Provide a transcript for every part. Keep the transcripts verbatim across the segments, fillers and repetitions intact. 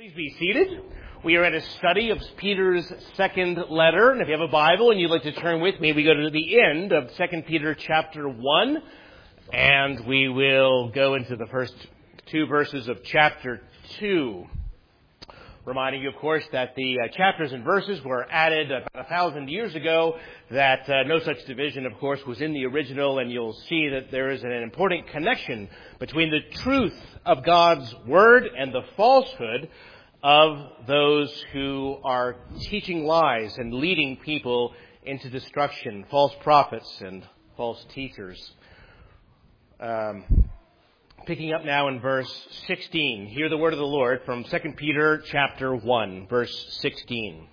Please be seated. We are at a study of Peter's second letter, and if you have a Bible and you'd like to turn with me, we go to the end of Second Peter chapter one, and we will go into the first two verses of chapter two. Reminding you, of course, that the uh, chapters and verses were added about a thousand years ago, that uh, no such division, of course, was in the original, and you'll see that there is an important connection between the truth of God's Word and the falsehood of those who are teaching lies and leading people into destruction, false prophets and false teachers. Um... Picking up now in verse sixteen, hear the word of the Lord from Second Peter chapter one, verse sixteen.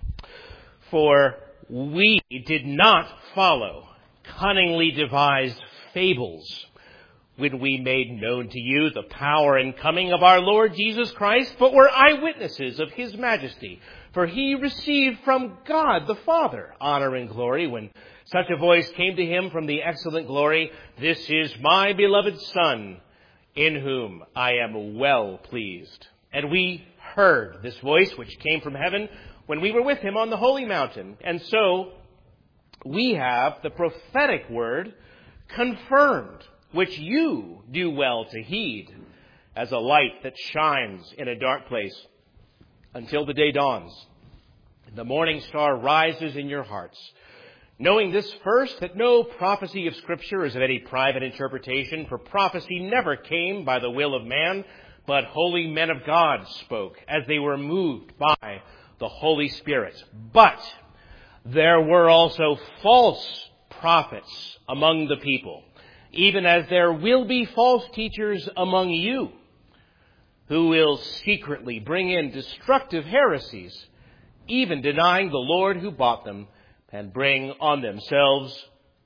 For we did not follow cunningly devised fables when we made known to you the power and coming of our Lord Jesus Christ, but were eyewitnesses of his majesty. For he received from God the Father honor and glory when such a voice came to him from the excellent glory, "This is my beloved Son, in whom I am well pleased." And we heard this voice which came from heaven when we were with him on the holy mountain. And so we have the prophetic word confirmed, which you do well to heed, as a light that shines in a dark place until the day dawns, and the morning star rises in your hearts. Knowing this first, that no prophecy of Scripture is of any private interpretation, for prophecy never came by the will of man, but holy men of God spoke, as they were moved by the Holy Spirit. But there were also false prophets among the people, even as there will be false teachers among you, who will secretly bring in destructive heresies, even denying the Lord who bought them, and bring on themselves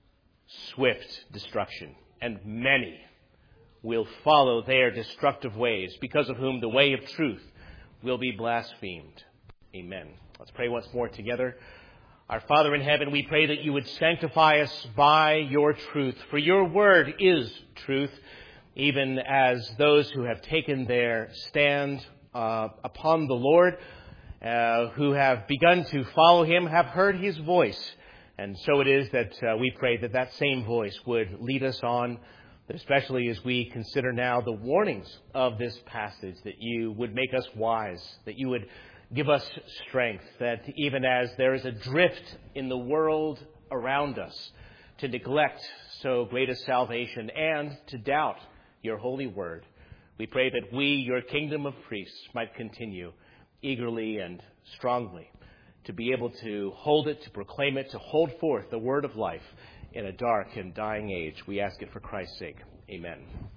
swift destruction. And many will follow their destructive ways, because of whom the way of truth will be blasphemed. Amen. Let's pray once more together. Our Father in heaven, we pray that you would sanctify us by your truth, for your word is truth, even as those who have taken their stand uh, upon the Lord, Uh, who have begun to follow him, have heard his voice. And so it is that uh, we pray that that same voice would lead us on, that especially as we consider now the warnings of this passage, that you would make us wise, that you would give us strength, that even as there is a drift in the world around us to neglect so great a salvation and to doubt your holy word, we pray that we, your kingdom of priests, might continue eagerly and strongly to be able to hold it, to proclaim it, to hold forth the word of life in a dark and dying age. We ask it for Christ's sake. Amen.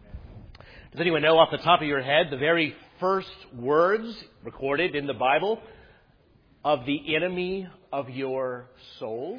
Does anyone know off the top of your head the very first words recorded in the Bible of the enemy of your souls?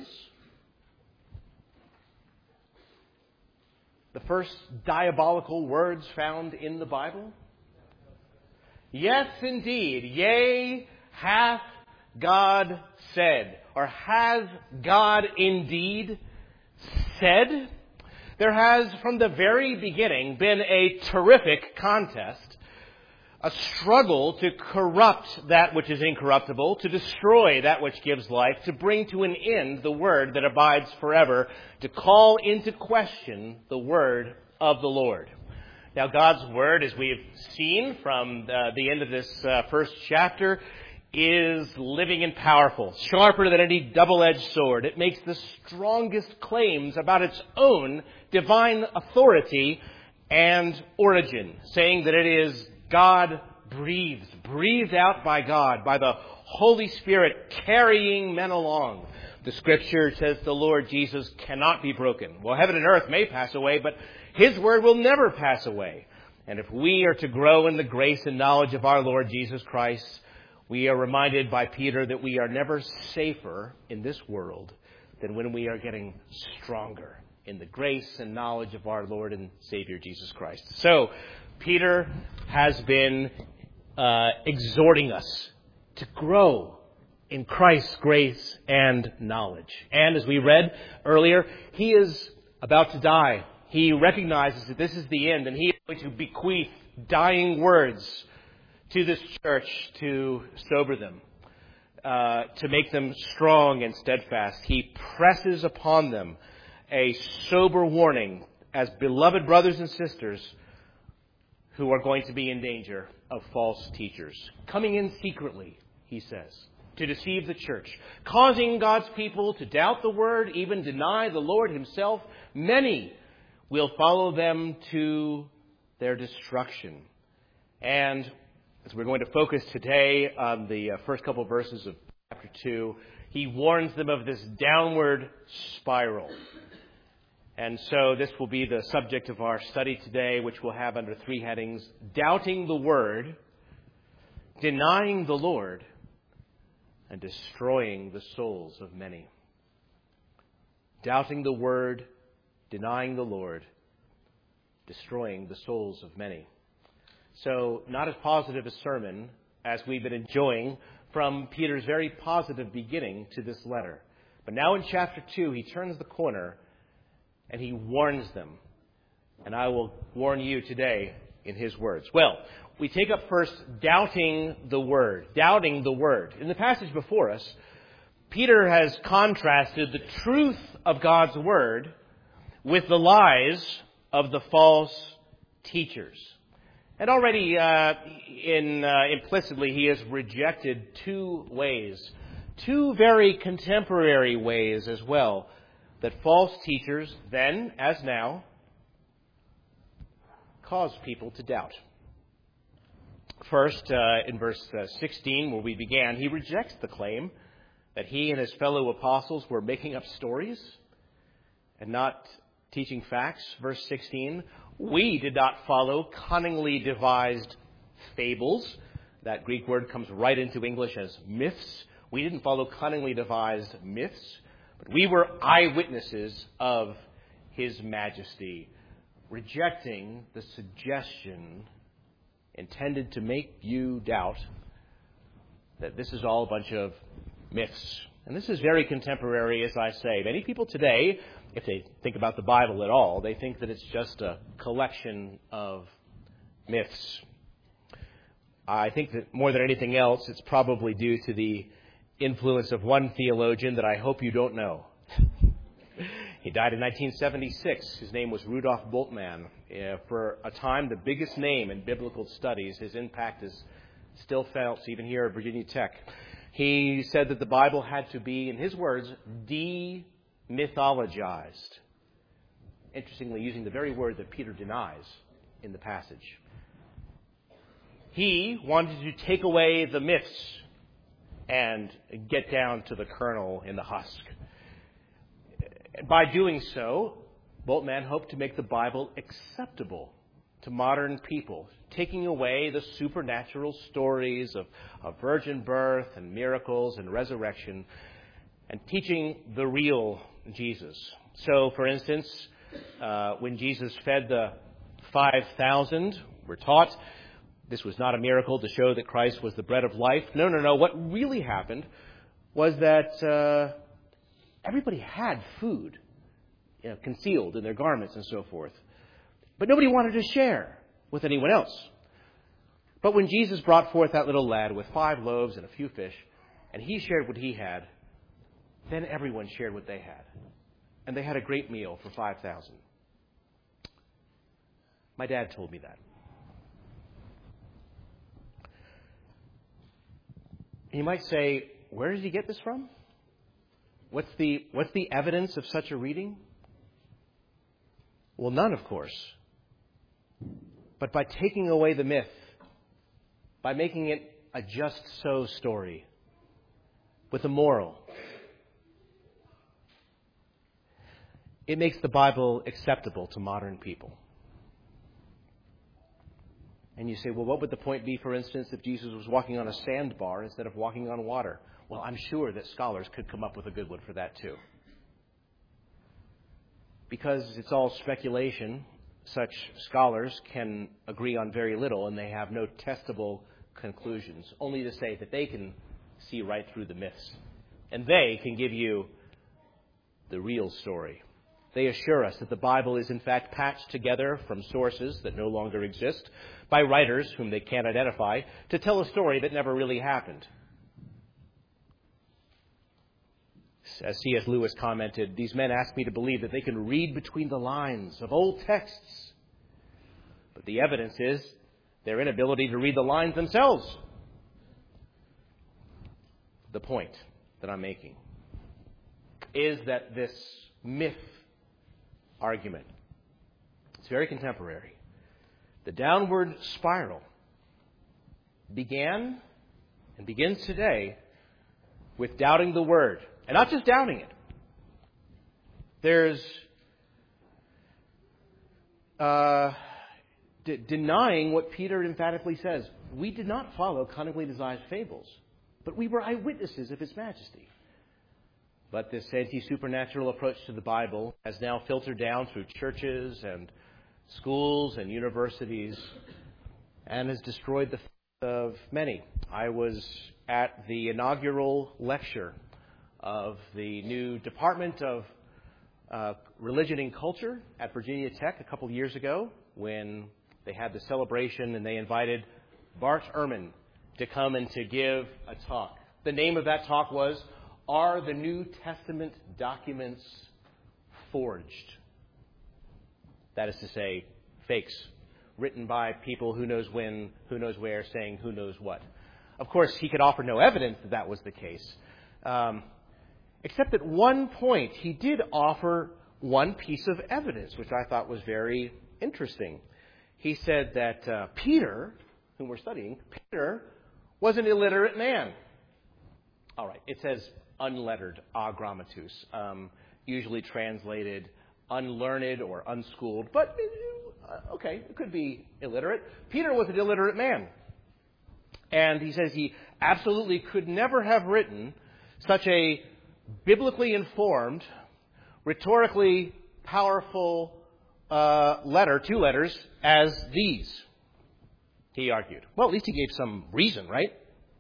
The first diabolical words found in the Bible? Yes, indeed. Yea, hath God said, or has God indeed said? There has, from the very beginning, been a terrific contest, a struggle to corrupt that which is incorruptible, to destroy that which gives life, to bring to an end the word that abides forever, to call into question the word of the Lord. Now, God's word, as we have seen from uh, the end of this uh, first chapter, is living and powerful, sharper than any double-edged sword. It makes the strongest claims about its own divine authority and origin, saying that it is God-breathed, breathed out by God, by the Holy Spirit, carrying men along. The Scripture says the Lord Jesus cannot be broken. Well, heaven and earth may pass away, but his word will never pass away. And if we are to grow in the grace and knowledge of our Lord Jesus Christ, we are reminded by Peter that we are never safer in this world than when we are getting stronger in the grace and knowledge of our Lord and Savior Jesus Christ. So, Peter has been uh, exhorting us to grow in Christ's grace and knowledge. And as we read earlier, he is about to die. He recognizes that this is the end, and he is going to bequeath dying words to this church to sober them, uh, to make them strong and steadfast. He presses upon them a sober warning as beloved brothers and sisters who are going to be in danger of false teachers, coming in secretly, he says, to deceive the church, causing God's people to doubt the word, even deny the Lord himself. Many will follow them to their destruction. And as we're going to focus today on the uh, first couple of verses of chapter two, he warns them of this downward spiral. And so this will be the subject of our study today, which we'll have under three headings: doubting the word, denying the Lord, and destroying the souls of many. Doubting the word, denying the Lord, destroying the souls of many. So not as positive a sermon as we've been enjoying from Peter's very positive beginning to this letter. But now in chapter two, he turns the corner and he warns them. And I will warn you today in his words. Well, we take up first doubting the word. Doubting the word. In the passage before us, Peter has contrasted the truth of God's word with the lies of the false teachers. And already uh, in uh, implicitly he has rejected two ways, two very contemporary ways as well, that false teachers, then as now, cause people to doubt. First, uh, in verse uh, sixteen, where we began, he rejects the claim that he and his fellow apostles were making up stories and not teaching facts. Verse sixteen, we did not follow cunningly devised fables. That Greek word comes right into English as myths. We didn't follow cunningly devised myths, but we were eyewitnesses of his majesty, rejecting the suggestion intended to make you doubt that this is all a bunch of myths. And this is very contemporary, as I say. Many people today, if they think about the Bible at all, they think that it's just a collection of myths. I think that more than anything else, it's probably due to the influence of one theologian that I hope you don't know. He died in nineteen seventy-six. His name was Rudolf Bultmann. Uh, for a time, the biggest name in biblical studies. His impact is still felt even here at Virginia Tech. He said that the Bible had to be, in his words, demythologized. Interestingly, using the very word that Peter denies in the passage. He wanted to take away the myths and get down to the kernel in the husk. By doing so, Bultmann hoped to make the Bible acceptable to modern people, taking away the supernatural stories of, of virgin birth and miracles and resurrection, and teaching the real Jesus. So, for instance, uh, when Jesus fed the five thousand, we're taught this was not a miracle to show that Christ was the bread of life. No, no, no. What really happened was that uh, everybody had food, you know, concealed in their garments and so forth. But nobody wanted to share with anyone else. But when Jesus brought forth that little lad with five loaves and a few fish, and he shared what he had, then everyone shared what they had. And they had a great meal for five thousand. My dad told me that. You might say, where did he get this from? What's the, what's the evidence of such a reading? Well, none, of course. But by taking away the myth, by making it a just so story with a moral, it makes the Bible acceptable to modern people. And you say, well, what would the point be, for instance, if Jesus was walking on a sandbar instead of walking on water? Well, I'm sure that scholars could come up with a good one for that too. Because it's all speculation, such scholars can agree on very little, and they have no testable conclusions, only to say that they can see right through the myths. And they can give you the real story. They assure us that the Bible is in fact patched together from sources that no longer exist by writers whom they can't identify to tell a story that never really happened. As C S Lewis commented, these men ask me to believe that they can read between the lines of old texts. But the evidence is their inability to read the lines themselves. The point that I'm making is that this myth argument, it's very contemporary. The downward spiral began and begins today with doubting the Word. And not just doubting it. There's uh, de- denying what Peter emphatically says. We did not follow cunningly devised fables, but we were eyewitnesses of His majesty. But this anti-supernatural approach to the Bible has now filtered down through churches and schools and universities and has destroyed the faith of many. I was at the inaugural lecture of the new Department of uh, Religion and Culture at Virginia Tech a couple years ago when they had the celebration and they invited Bart Ehrman to come and to give a talk. The name of that talk was, Are the New Testament Documents Forged? That is to say, fakes, written by people who knows when, who knows where, saying who knows what. Of course, he could offer no evidence that that was the case. Um, Except at one point, he did offer one piece of evidence, which I thought was very interesting. He said that uh, Peter, whom we're studying, Peter was an illiterate man. All right, it says unlettered, agrammatus, um, usually translated unlearned or unschooled, but uh, okay, it could be illiterate. Peter was an illiterate man. And he says he absolutely could never have written such a biblically informed, rhetorically powerful uh, letter, two letters, as these, he argued. Well, at least he gave some reason, right?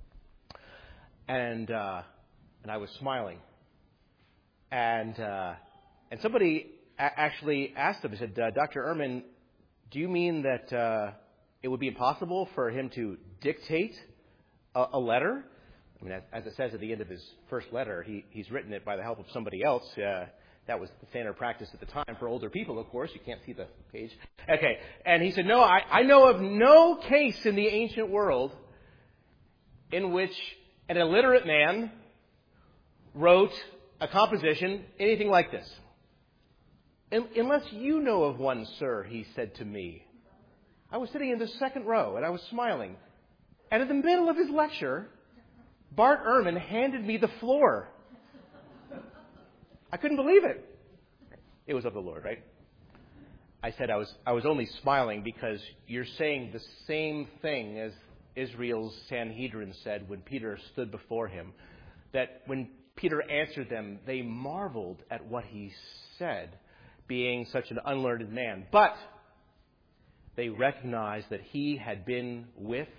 And uh, and I was smiling. And uh, and somebody a- actually asked him, he said, uh, Doctor Ehrman, do you mean that uh, it would be impossible for him to dictate a, a letter? I mean, as, as it says at the end of his first letter, he, he's written it by the help of somebody else. Uh, that was the standard practice at the time for older people, of course. You can't see the page. Okay. And he said, no, I, I know of no case in the ancient world in which an illiterate man wrote a composition, anything like this. Un- unless you know of one, sir, he said to me. I was sitting in the second row, and I was smiling. And in the middle of his lecture, Bart Ehrman handed me the floor. I couldn't believe it. It was of the Lord, right? I said I was I was only smiling because you're saying the same thing as Israel's Sanhedrin said when Peter stood before him. That when Peter answered them, they marveled at what he said, being such an unlearned man. But they recognized that he had been with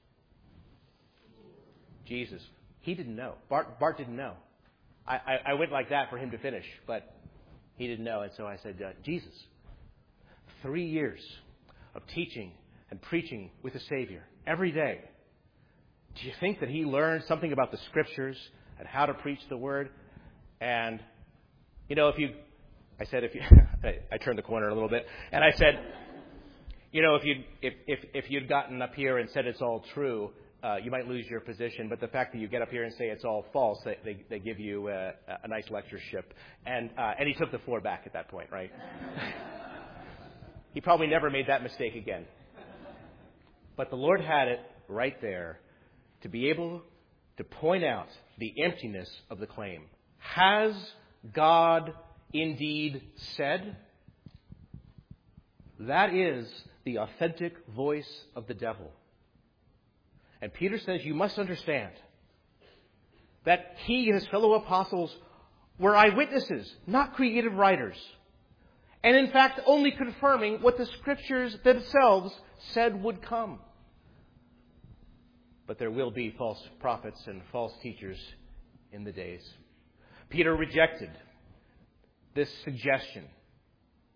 Jesus. He didn't know. Bart, Bart didn't know. I, I, I went like that for him to finish, but he didn't know. And so I said, uh, Jesus, three years of teaching and preaching with the Savior every day. Do you think that he learned something about the Scriptures and how to preach the Word? And, you know, if you, I said, if you, I, I turned the corner a little bit, and I said, you know, if you if, if, if you'd gotten up here and said it's all true, Uh, you might lose your position, but the fact that you get up here and say it's all false, they, they, they give you uh, a nice lectureship. And uh, and he took the floor back at that point, right? He probably never made that mistake again. But the Lord had it right there to be able to point out the emptiness of the claim. Has God indeed said? That is the authentic voice of the devil. And Peter says, you must understand that he and his fellow apostles were eyewitnesses, not creative writers. And in fact, only confirming what the Scriptures themselves said would come. But there will be false prophets and false teachers in the days. Peter rejected this suggestion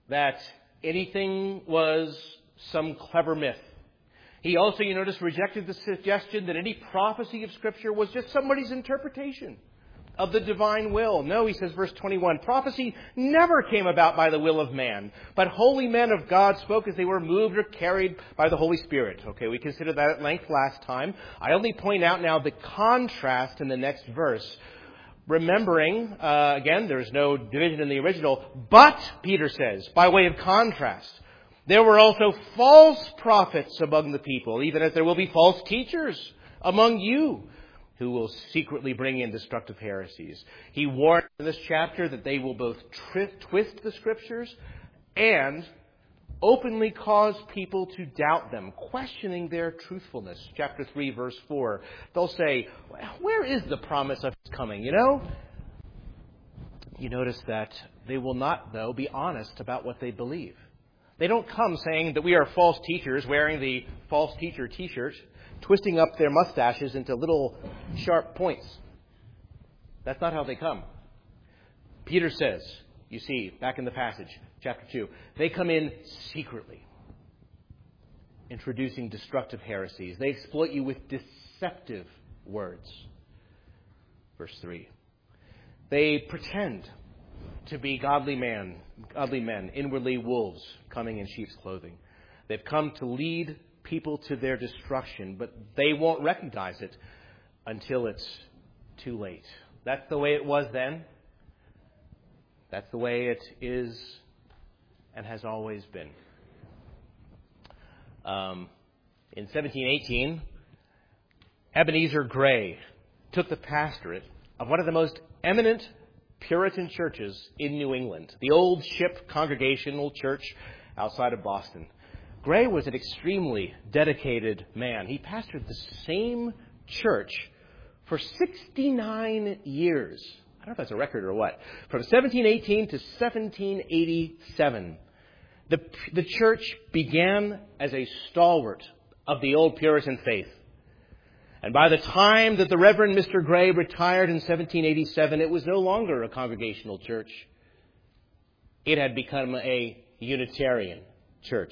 that anything was some clever myth. He also, you notice, rejected the suggestion that any prophecy of Scripture was just somebody's interpretation of the divine will. No, he says, verse twenty-one, prophecy never came about by the will of man, but holy men of God spoke as they were moved or carried by the Holy Spirit. Okay, we considered that at length last time. I only point out now the contrast in the next verse. Remembering, uh, again, there's no division in the original, but, Peter says, by way of contrast, there were also false prophets among the people, even as there will be false teachers among you who will secretly bring in destructive heresies. He warned in this chapter that they will both tri- twist the Scriptures and openly cause people to doubt them, questioning their truthfulness. Chapter three, verse four. They'll say, where is the promise of his coming? You know? You notice that they will not, though, be honest about what they believe. They don't come saying that we are false teachers wearing the false teacher t-shirt, twisting up their mustaches into little sharp points. That's not how they come. Peter says, you see, back in the passage, chapter two, they come in secretly, introducing destructive heresies. They exploit you with deceptive words. Verse three. They pretend to be godly man, godly men, inwardly wolves, coming in sheep's clothing. They've come to lead people to their destruction, but they won't recognize it until it's too late. That's the way it was then. That's the way it is and has always been. Um, in seventeen eighteen, Ebenezer Gray took the pastorate of one of the most eminent Puritan churches in New England, the Old Ship Congregational Church outside of Boston. Gray was an extremely dedicated man. He pastored the same church for sixty-nine years. I don't know if that's a record or what. From seventeen eighteen to seventeen eighty-seven. The, the church began as a stalwart of the old Puritan faith. And by the time that the Reverend Mister Gray retired in seventeen eighty-seven, it was no longer a congregational church. It had become a Unitarian church.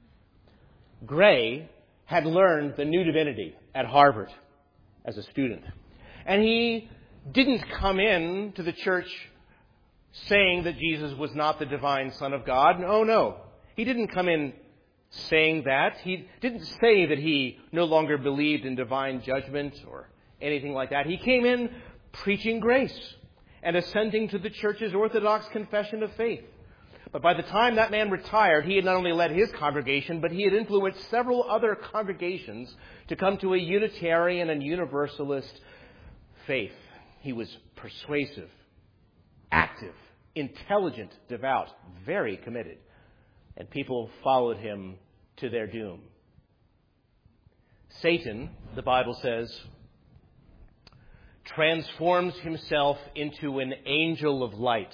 Gray had learned the new divinity at Harvard as a student. And he didn't come in to the church saying that Jesus was not the divine Son of God. Oh, no. He didn't come in saying that. He didn't say that he no longer believed in divine judgment or anything like that. He came in preaching grace and assenting to the church's orthodox confession of faith. But by the time that man retired, he had not only led his congregation, but he had influenced several other congregations to come to a Unitarian and Universalist faith. He was persuasive, active, intelligent, devout, very committed. And people followed him to their doom. Satan, the Bible says, transforms himself into an angel of light.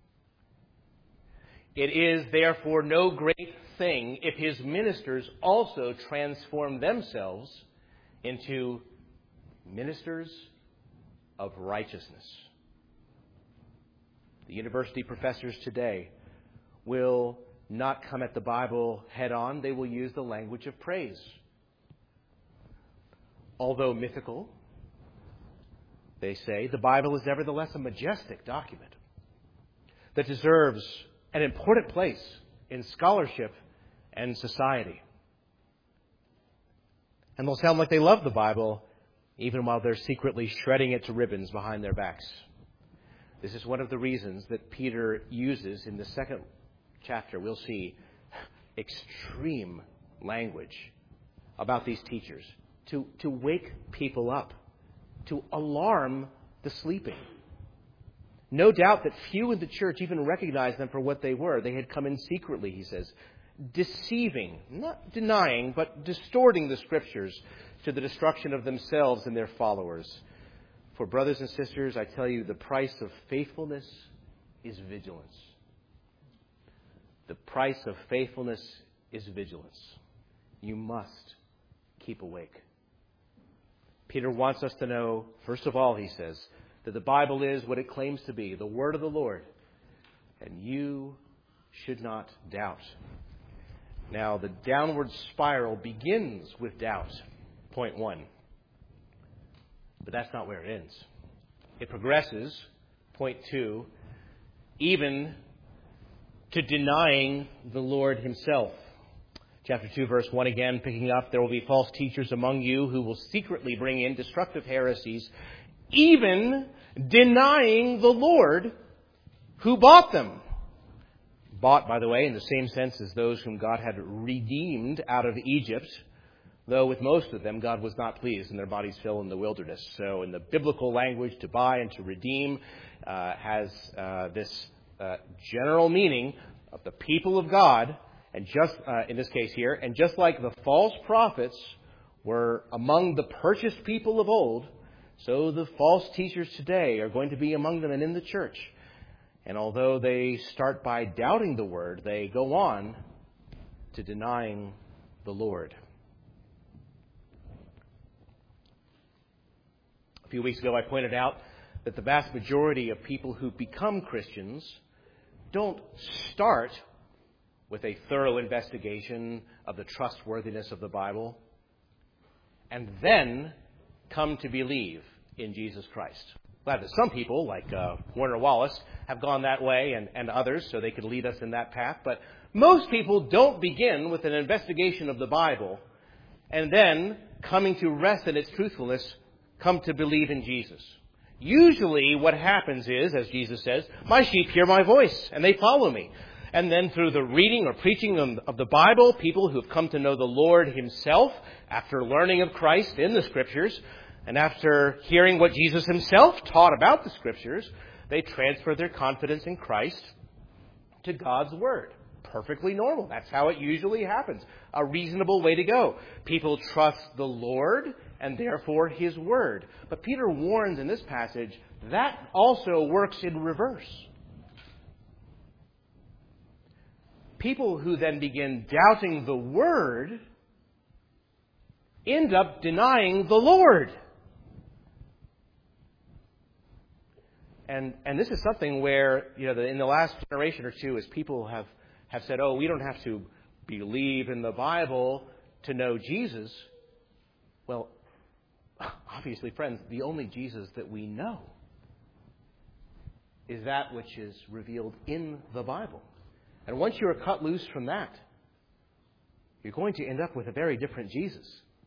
It is therefore no great thing if his ministers also transform themselves into ministers of righteousness. The university professors today will not come at the Bible head on. They will use the language of praise. Although mythical, they say, the Bible is nevertheless a majestic document that deserves an important place in scholarship and society. And they'll sound like they love the Bible, even while they're secretly shredding it to ribbons behind their backs. This is one of the reasons that Peter uses in the second chapter. We'll see extreme language about these teachers to, to wake people up, to alarm the sleeping. No doubt that few in the church even recognized them for what they were. They had come in secretly, he says, deceiving, not denying, but distorting the Scriptures to the destruction of themselves and their followers. For brothers and sisters, I tell you, the price of faithfulness is vigilance. The price of faithfulness is vigilance. You must keep awake. Peter wants us to know, first of all, he says, that the Bible is what it claims to be, the Word of the Lord. And you should not doubt. Now, the downward spiral begins with doubt, point one. But that's not where it ends. It progresses, point two, even to denying the Lord himself. Chapter two, verse one again, picking up, there will be false teachers among you who will secretly bring in destructive heresies, even denying the Lord who bought them. Bought, by the way, in the same sense as those whom God had redeemed out of Egypt, though with most of them God was not pleased and their bodies fell in the wilderness. So in the biblical language, to buy and to redeem uh, has uh, this uh, general meaning of the people of God. And just, uh, in this case here, and just like the false prophets were among the purchased people of old, so the false teachers today are going to be among them and in the church. And although they start by doubting the word, they go on to denying the Lord. A few weeks ago I pointed out that the vast majority of people who become Christians don't start with a thorough investigation of the trustworthiness of the Bible, and then come to believe in Jesus Christ. Glad that some people, like uh, Warner Wallace, have gone that way, and, and others, so they could lead us in that path. But most people don't begin with an investigation of the Bible, and then, coming to rest in its truthfulness, come to believe in Jesus. Usually what happens is, as Jesus says, my sheep hear my voice, and they follow me. And then through the reading or preaching of the Bible, people who have come to know the Lord himself, after learning of Christ in the Scriptures, and after hearing what Jesus himself taught about the Scriptures, they transfer their confidence in Christ to God's Word. Perfectly normal. That's how it usually happens. A reasonable way to go. People trust the Lord and therefore his Word. But Peter warns in this passage that also works in reverse. People who then begin doubting the Word end up denying the Lord. And and this is something where, you know, the, in the last generation or two, as people have, have said, oh, we don't have to believe in the Bible to know Jesus. Well, obviously, friends, the only Jesus that we know is that which is revealed in the Bible. And once you are cut loose from that, you're going to end up with a very different Jesus.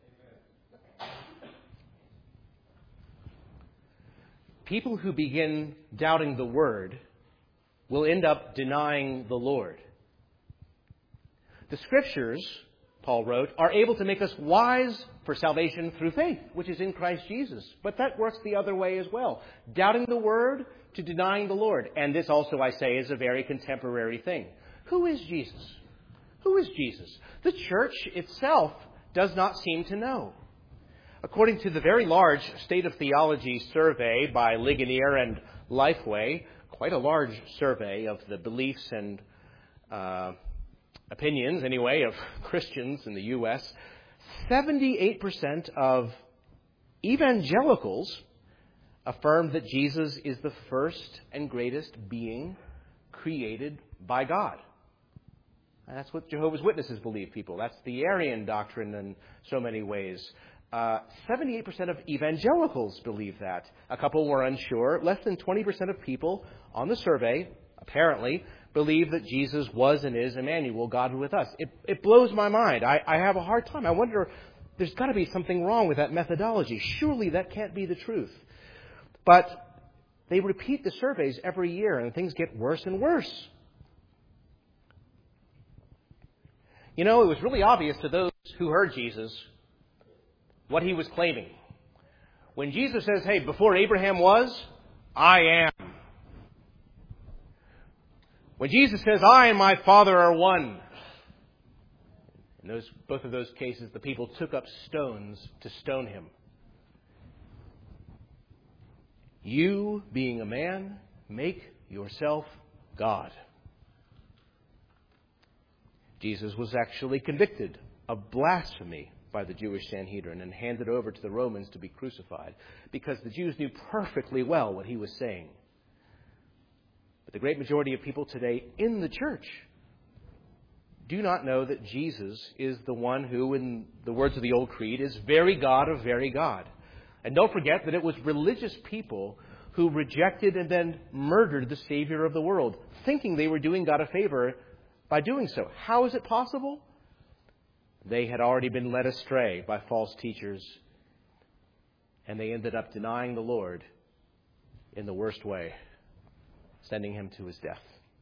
People who begin doubting the Word will end up denying the Lord. The Scriptures, Paul wrote, are able to make us wise for salvation through faith, which is in Christ Jesus. But that works the other way as well. Doubting the Word to denying the Lord. And this also, I say, is a very contemporary thing. Who is Jesus? Who is Jesus? The church itself does not seem to know. According to the very large State of Theology survey by Ligonier and Lifeway, quite a large survey of the beliefs and uh, opinions, anyway, of Christians in the U S, seventy-eight percent of evangelicals affirm that Jesus is the first and greatest being created by God. And that's what Jehovah's Witnesses believe, people. That's the Arian doctrine in so many ways. Uh, seventy-eight percent of evangelicals believe that. A couple were unsure. Less than twenty percent of people on the survey, apparently, believe that Jesus was and is Emmanuel, God with us. It, it blows my mind. I, I have a hard time. I wonder, there's got to be something wrong with that methodology. Surely that can't be the truth. But they repeat the surveys every year, and things get worse and worse. You know, it was really obvious to those who heard Jesus what he was claiming. When Jesus says, hey, before Abraham was, I am. When Jesus says, I and my Father are one. In those, both of those cases, the people took up stones to stone him. You, being a man, make yourself God. Jesus was actually convicted of blasphemy by the Jewish Sanhedrin and handed over to the Romans to be crucified because the Jews knew perfectly well what he was saying. But the great majority of people today in the church do not know that Jesus is the one who, in the words of the old creed, is very God of very God. And don't forget that it was religious people who rejected and then murdered the Savior of the world, thinking they were doing God a favor by doing so. How is it possible? They had already been led astray by false teachers, and they ended up denying the Lord in the worst way, sending him to his death.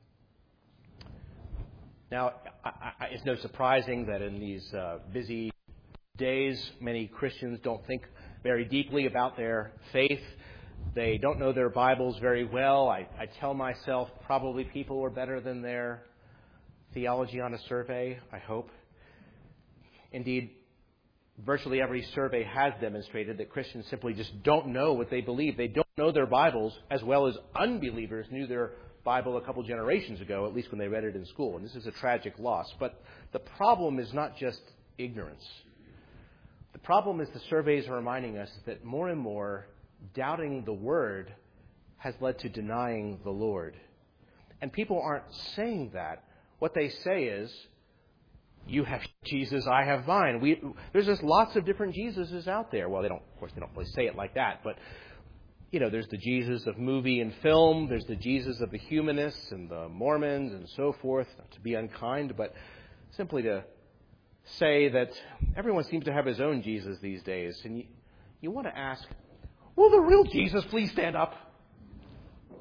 Now, I, I, it's no surprising that in these uh, busy days, many Christians don't think very deeply about their faith. They don't know their Bibles very well. I, I tell myself probably people were better than their theology on a survey, I hope. Indeed, virtually every survey has demonstrated that Christians simply just don't know what they believe. They don't know their Bibles as well as unbelievers knew their Bible a couple generations ago, at least when they read it in school. And this is a tragic loss. But the problem is not just ignorance. The problem is the surveys are reminding us that more and more doubting the Word has led to denying the Lord. And people aren't saying that. What they say is, you have Jesus, I have mine. We, there's just lots of different Jesuses out there. Well, they don't, of course, they don't really say it like that, but you know, there's the Jesus of movie and film. There's the Jesus of the humanists and the Mormons and so forth. Not to be unkind, but simply to say that everyone seems to have his own Jesus these days. And you, you want to ask, will the real Jesus please stand up?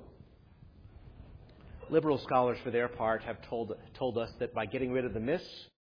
Liberal scholars, for their part, have told told us that by getting rid of the myths